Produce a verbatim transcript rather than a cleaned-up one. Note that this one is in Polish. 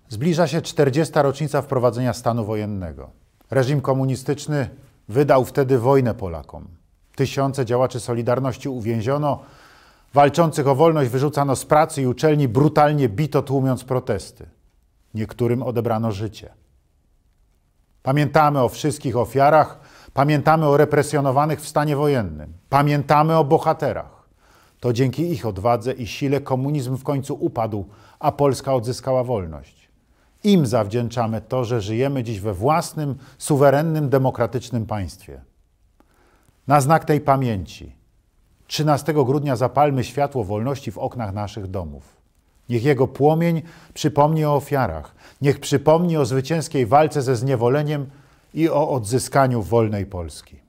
Zbliża się czterdziesta rocznica wprowadzenia stanu wojennego. Reżim komunistyczny wydał wtedy wojnę Polakom. Tysiące działaczy Solidarności uwięziono, walczących o wolność wyrzucano z pracy i uczelni, brutalnie bito, tłumiąc protesty. Niektórym odebrano życie. Pamiętamy o wszystkich ofiarach, pamiętamy o represjonowanych w stanie wojennym, pamiętamy o bohaterach. To dzięki ich odwadze i sile komunizm w końcu upadł, a Polska odzyskała wolność. Im zawdzięczamy to, że żyjemy dziś we własnym, suwerennym, demokratycznym państwie. Na znak tej pamięci trzynastego grudnia zapalmy światło wolności w oknach naszych domów. Niech jego płomień przypomni o ofiarach, niech przypomni o zwycięskiej walce ze zniewoleniem i o odzyskaniu wolnej Polski.